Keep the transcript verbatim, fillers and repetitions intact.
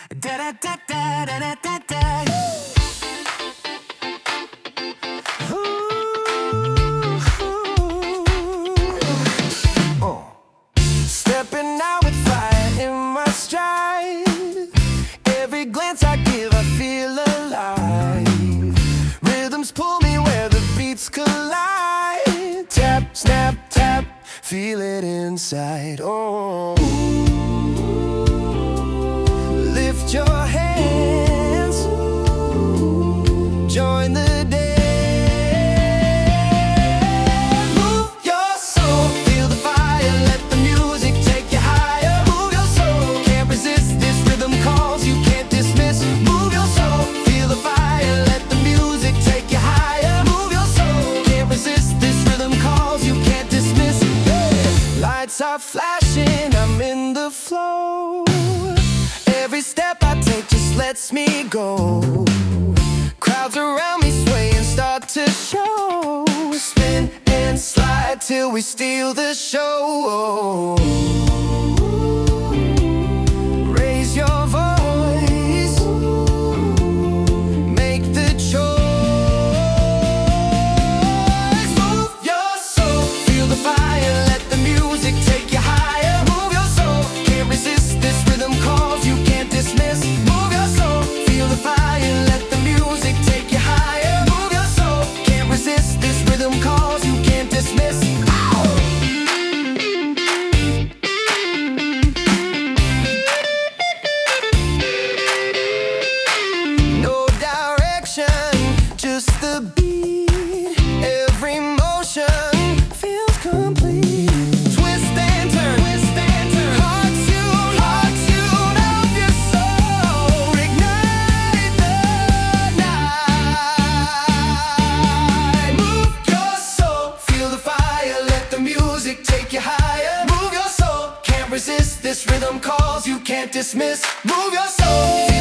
Da da da da da da da. Stepping out with fire in my stride. Every glance I give, I feel alive. Rhythms pull me where the beats collide. Tap, snap, tap, feel it inside. Oh, lift your hands, join the dance. Lights are flashing, I'm in the flow. Every step I take just lets me go. Crowds around me sway and start to show. Spin and slide till we steal the show. Raise your voice, make the choice. Move your soul, feel the fire, let the music take you higher. Move your soul, can't resist this rhythm calls you can't dismiss. Move your soul, feel the fire, let the music take you higher. Move your soul, can't resist this rhythm calls you can't dismiss. No direction, just the beat. Every motion feels complete. Twist and turn, twist and turn. Heart tune, heart tune of your soul. Ignite the night. Move your soul, feel the fire, let the music take you higher. Move your soul, can't resist this rhythm calls you can't dismiss. Move your soul.